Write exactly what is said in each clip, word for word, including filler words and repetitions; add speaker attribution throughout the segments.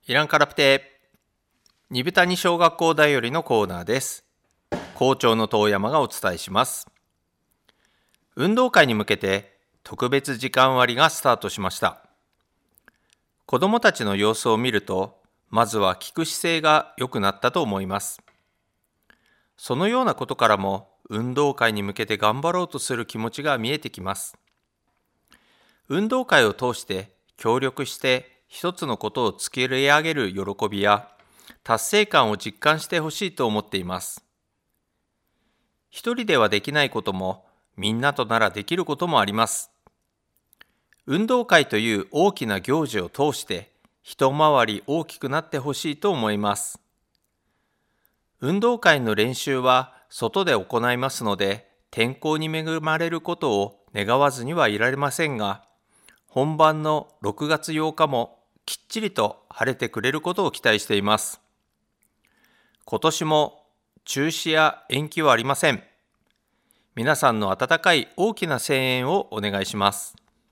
Speaker 1: イランカラプテ二部谷小学校だよりのコーナーです。校長の遠山がお伝えします。運動会に向けて特別時間割がスタートしました。子どもたちの様子を見ると、まずは聞く姿勢が良くなったと思います。そのようなことからも、運動会に向けて頑張ろうとする気持ちが見えてきます。運動会を通して協力して一つのことを作り上げる喜びや達成感を実感してほしいと思っています。一人ではできないこともみんなとならできることもあります。運動会という大きな行事を通して一回り大きくなってほしいと思います。運動会の練習は外で行いますので、天候に恵まれることを願わずにはいられませんが、本番のろくがつようかもきっちりと晴れてくれることを期待しています。今年も中止や延期はありません。皆さんの温かい大きな声援をお願いします。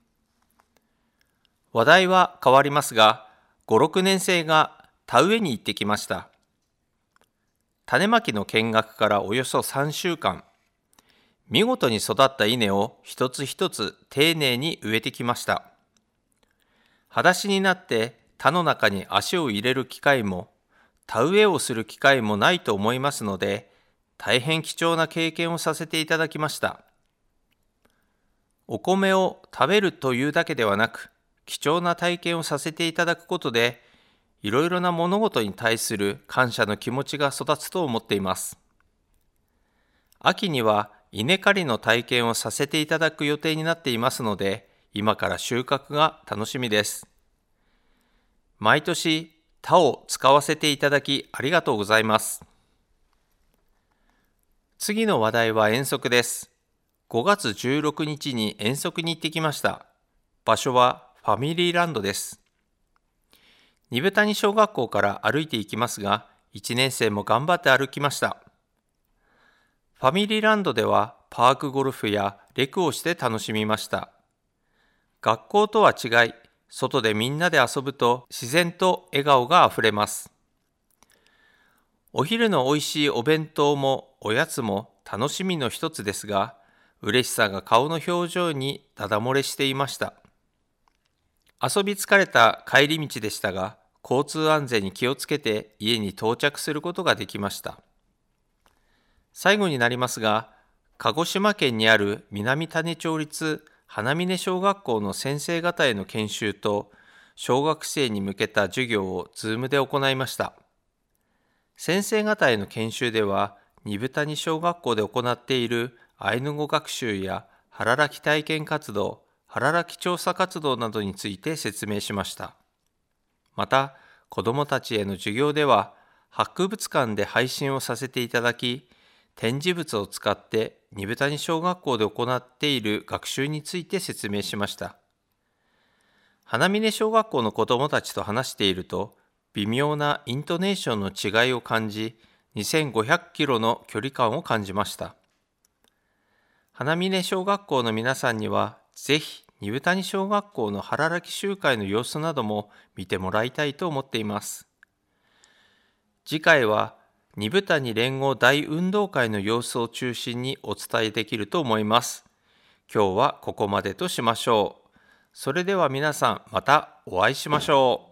Speaker 1: 話題は変わりますが、ご、ろくねん生が田植えに行ってきました。種まきの見学からおよそさんしゅうかん、見事に育った稲を一つ一つ丁寧に植えてきました。裸足になって田の中に足を入れる機会も、田植えをする機会もないと思いますので、大変貴重な経験をさせていただきました。お米を食べるというだけではなく、貴重な体験をさせていただくことで、いろいろな物事に対する感謝の気持ちが育つと思っています。秋には稲刈りの体験をさせていただく予定になっていますので、今から収穫が楽しみです。毎年田を使わせていただきありがとうございます。次の話題は遠足です。ごがつじゅうろくにちに遠足に行ってきました。場所はファミリーランドです。二部谷小学校から歩いて行きますが、いちねん生も頑張って歩きました。ファミリーランドではパークゴルフやレクをして楽しみました。学校とは違い、外でみんなで遊ぶと自然と笑顔があふれます。お昼のおいしいお弁当もおやつも楽しみの一つですが、嬉しさが顔の表情にだだ漏れしていました。遊び疲れた帰り道でしたが、交通安全に気をつけて家に到着することができました。最後になりますが、鹿児島県にある南種子立花峰小学校の先生方への研修と、小学生に向けた授業を Zoom で行いました。先生方への研修では、二部谷小学校で行っているアイヌ語学習や腹らき体験活動、腹らき調査活動などについて説明しました。また、子どもたちへの授業では、博物館で配信をさせていただき、展示物を使って二部谷小学校で行っている学習について説明しました。花峰小学校の子どもたちと話していると、微妙なイントネーションの違いを感じ、にせんごひゃくキロの距離感を感じました。花峰小学校の皆さんには、ぜひ二部谷小学校の腹らき集会の様子なども見てもらいたいと思っています。次回は、二部谷連合大運動会の様子を中心にお伝えできると思います。今日はここまでとしましょう。それでは皆さん、またお会いしましょう。